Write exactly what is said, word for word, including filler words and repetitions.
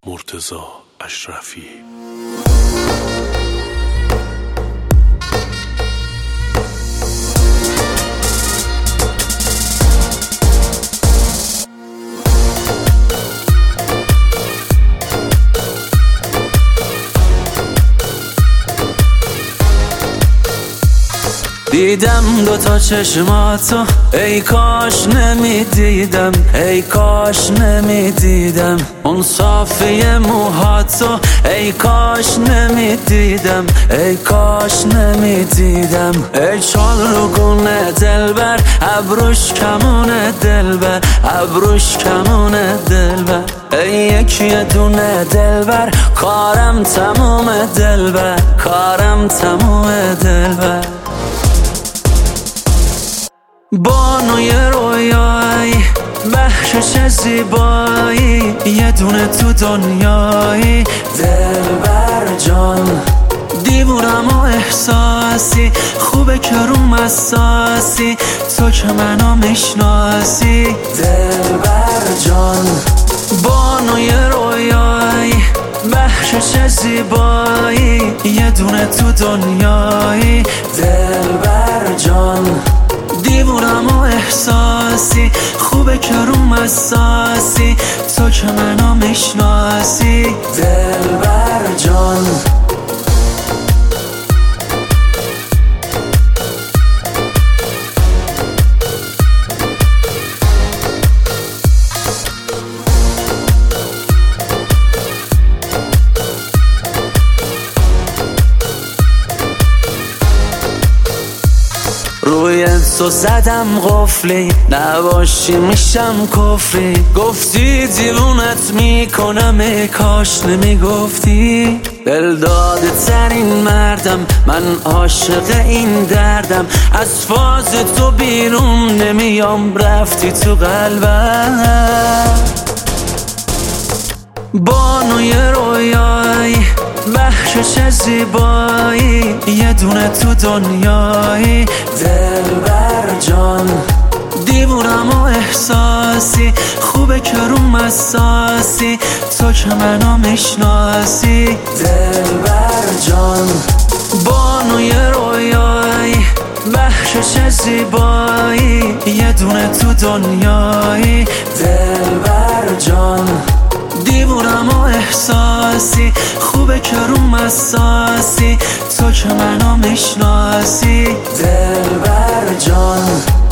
مرتضی اشرفی. دیدم دوتا چشماتو، ای کاش نمیدیدم، ای کاش نمیدیدم اون صافی موهاتو، ای کاش نمیدیدم، ای کاش نمیدیدم ای چالگونه دلبر، ابروش کمونه دلبر، ابروش کمونه دلبر، ای یکی دونه دلبر، کارم تموم دلبر، کارم تموم دلبر. بانوی رویایی، بخشش زیبایی، یه دونه تو دنیایی دلبر جان. دیوونم و احساسی، خوبه که روم اساسی، تو که منو میشناسی دلبر جان. بانوی رویایی، بخشش زیبایی، یه دونه تو دنیایی دلبر جان. دیوونم و احساسی، خوبه که روم اساسی، تو که منو میشناسی دلبر جان. روی تو زدم قفلی، نباشی میشم کفری. گفتی دیوونت میکنم، ای کاش نمیگفتی. دلداده ترین مردم، من عاشق این دردم، از فاز تو بیرون نمیام، رفتی تو قلبم. بانوی رویایی، بخشش زیبایی، یه دونه تو دنیایی دلبر جان. دیوونم و احساسی، خوبه که روم اساسی، تو که منو میشناسی دلبر جان. بانوی رویایی، بخشش زیبایی، یه دونه تو دنیایی دلبر جان. دیوونم و احساسی، خوبه که روم اساسی، تو که منو میشناسی دلبر جان.